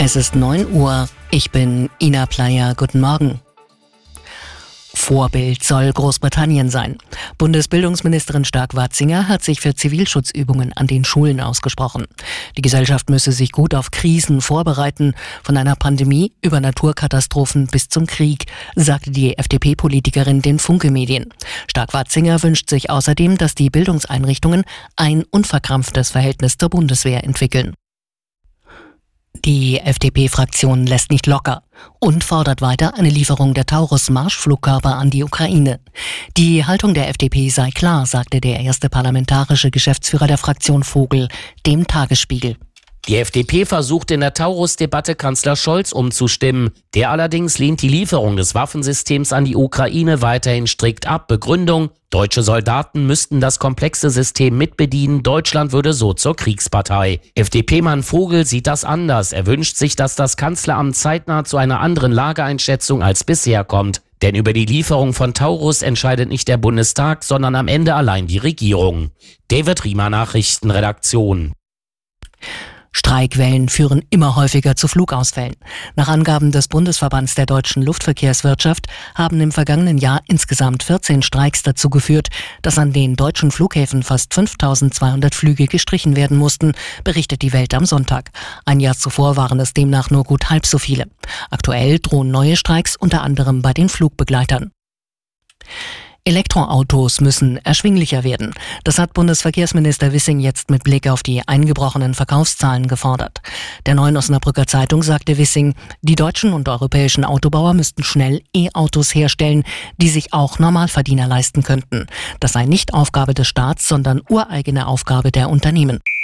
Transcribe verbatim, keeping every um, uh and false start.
Es ist neun Uhr. Ich bin Ina Playa. Guten Morgen. Vorbild soll Großbritannien sein. Bundesbildungsministerin Stark-Watzinger hat sich für Zivilschutzübungen an den Schulen ausgesprochen. Die Gesellschaft müsse sich gut auf Krisen vorbereiten, von einer Pandemie über Naturkatastrophen bis zum Krieg, sagte die F D P-Politikerin den Funke-Medien. Stark-Watzinger wünscht sich außerdem, dass die Bildungseinrichtungen ein unverkrampftes Verhältnis zur Bundeswehr entwickeln. Die F D P-Fraktion lässt nicht locker und fordert weiter eine Lieferung der Taurus-Marschflugkörper an die Ukraine. Die Haltung der F D P sei klar, sagte der erste parlamentarische Geschäftsführer der Fraktion Vogel dem Tagesspiegel. Die F D P versucht in der Taurus-Debatte Kanzler Scholz umzustimmen. Der allerdings lehnt die Lieferung des Waffensystems an die Ukraine weiterhin strikt ab. Begründung: Deutsche Soldaten müssten das komplexe System mitbedienen, Deutschland würde so zur Kriegspartei. F D P-Mann Vogel sieht das anders. Er wünscht sich, dass das Kanzleramt zeitnah zu einer anderen Lageeinschätzung als bisher kommt. Denn über die Lieferung von Taurus entscheidet nicht der Bundestag, sondern am Ende allein die Regierung. David Riemer, Nachrichtenredaktion. Streikwellen führen immer häufiger zu Flugausfällen. Nach Angaben des Bundesverbands der deutschen Luftverkehrswirtschaft haben im vergangenen Jahr insgesamt vierzehn Streiks dazu geführt, dass an den deutschen Flughäfen fast fünftausendzweihundert Flüge gestrichen werden mussten, berichtet die Welt am Sonntag. Ein Jahr zuvor waren es demnach nur gut halb so viele. Aktuell drohen neue Streiks, unter anderem bei den Flugbegleitern. Elektroautos müssen erschwinglicher werden. Das hat Bundesverkehrsminister Wissing jetzt mit Blick auf die eingebrochenen Verkaufszahlen gefordert. Der Neuen Osnabrücker Zeitung sagte Wissing, die deutschen und europäischen Autobauer müssten schnell E-Autos herstellen, die sich auch Normalverdiener leisten könnten. Das sei nicht Aufgabe des Staats, sondern ureigene Aufgabe der Unternehmen.